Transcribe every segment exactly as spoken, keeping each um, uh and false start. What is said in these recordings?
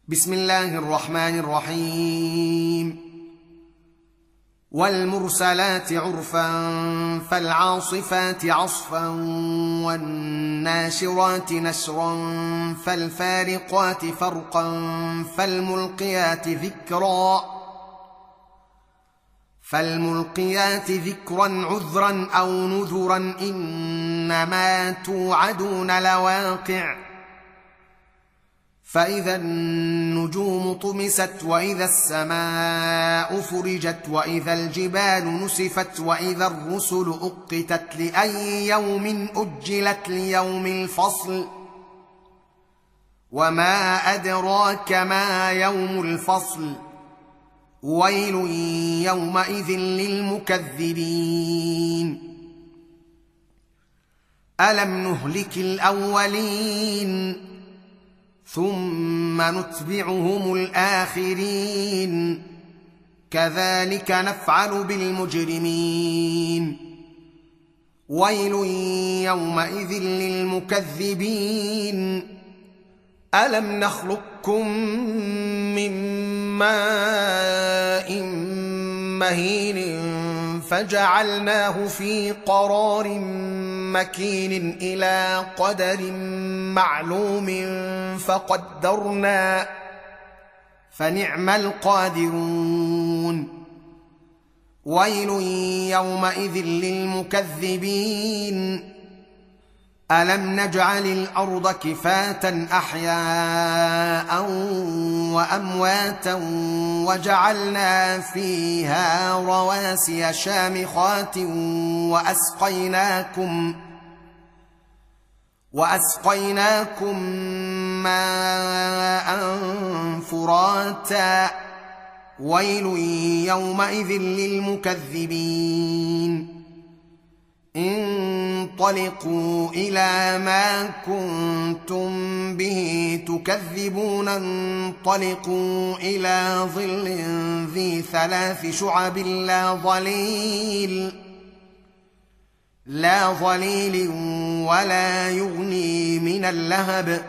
بسم الله الرحمن الرحيم والمرسلات عرفا فالعاصفات عصفا والناشرات نشرا فالفارقات فرقا فالملقيات ذكرا فالملقيات ذكرا عذرا أو نذرا إنما توعدون لواقع فإذا النجوم طمست وإذا السماء فرجت وإذا الجبال نسفت وإذا الرسل أقتت لأي يوم أجلت ليوم الفصل وما أدراك ما يوم الفصل ويل يومئذ للمكذبين ألم نهلك الأولين ثم نتبعهم الآخرين كذلك نفعل بالمجرمين ويل يومئذ للمكذبين ألم نخلقكم من ماء مهين فجعلناه في قرار مكين إلى قدر معلوم فقدرنا فنعم القادرون ويل يومئذ للمكذبين ألم نجعل الأرض كفاة أحياء وأمواتا وجعلنا فيها رواسي شامخات وأسقيناكم وأسقيناكم ماء فراتا ويل يومئذ للمكذبين انطلقوا إلى ما كنتم به تكذبون انطلقوا إلى ظل ذي ثلاث شعب لا ظليل لا ظليل ولا يغني من اللهب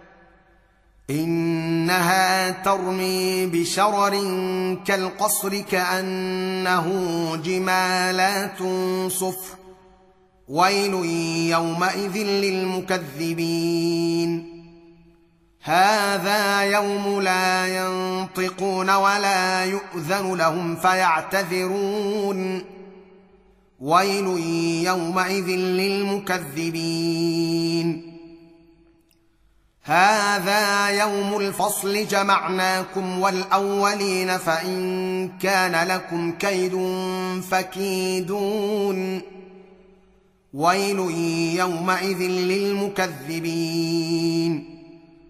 إنها ترمي بشرر كالقصر كأنه جمالات صفر ويل يومئذ للمكذبين هذا يوم لا ينطقون ولا يؤذن لهم فيعتذرون ويل يومئذ للمكذبين هذا يوم الفصل جمعناكم والأولين فإن كان لكم كيد فكيدون ويل يومئذ للمكذبين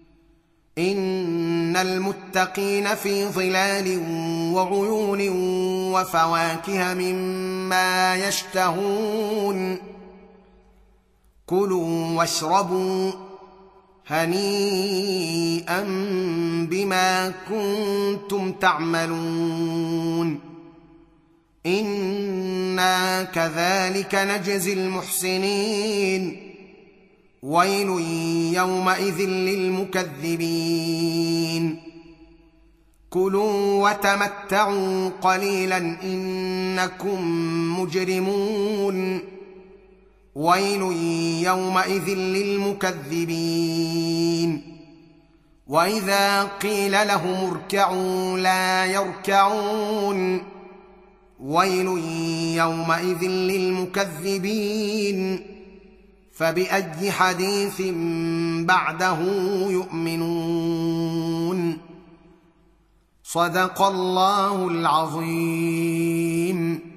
إن المتقين في ظلال وعيون وفواكه مما يشتهون كلوا واشربوا هنيئا بما كنتم تعملون إنا كذلك نجزي المحسنين ويل يومئذ للمكذبين كلوا وتمتعوا قليلا إنكم مجرمون ويل يومئذ للمكذبين وإذا قيل لهم اركعوا لا يركعون ويل يومئذ للمكذبين فبأي حديث بعده يؤمنون صدق الله العظيم.